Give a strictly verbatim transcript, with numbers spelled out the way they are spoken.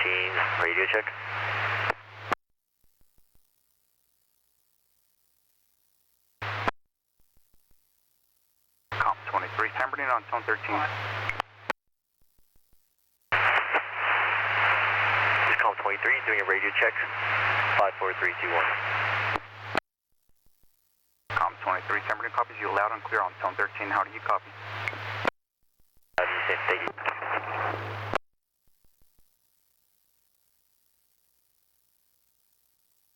thirteen, radio check. Com twenty-three, Pemberton on tone thirteen. This is Com twenty-three, doing a radio check. five four three two one. Com twenty-three, Pemberton copies you loud and clear on tone thirteen. How do you copy?